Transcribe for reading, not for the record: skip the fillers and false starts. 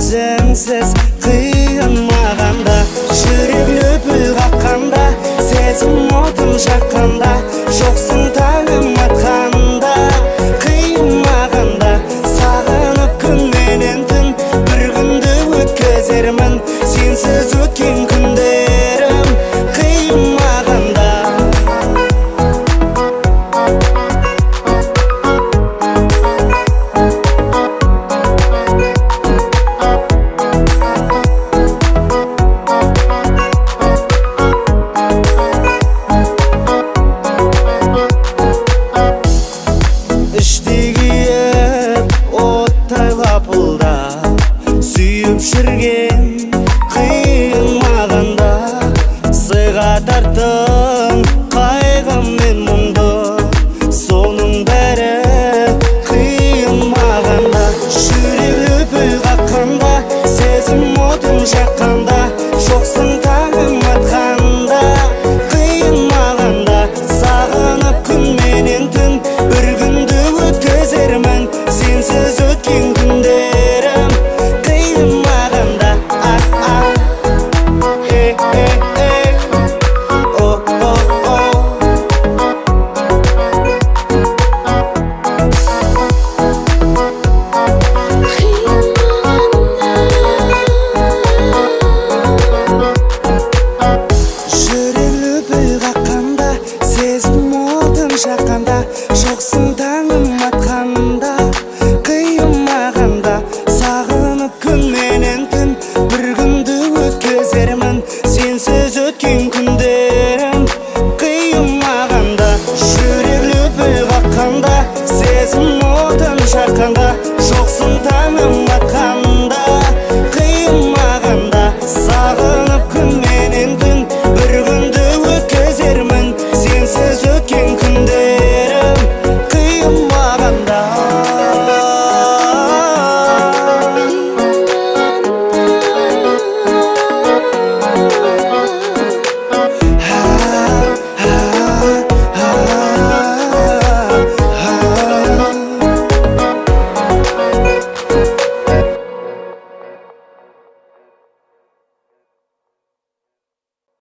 Sensiz kıyılmağanda, жүрек löpül қаққанда, сезім отын жаққанда, жоқсың таңым атқанда, қиылмағанда, сағынып күн менен түн, бір күнді өткізермін, сенсіз өткен күндерім қиылмағанда. Сүйіп жүрген қиылмағанда, сыйға тарттың қайғым мен мұңды, соның бәрі қиылмағанда, жүрек лүпіл қаққанда, сезім отын жаққанда, жоқсың таңым атқанда, қиылмағанда, сағынып күн менен түн, бір күнді өткізермін, сенсіз өткен күндерім қиылмағанда. Жүрек лүпіл қаққанда, сезім отын жаққанда, жоқсың таңым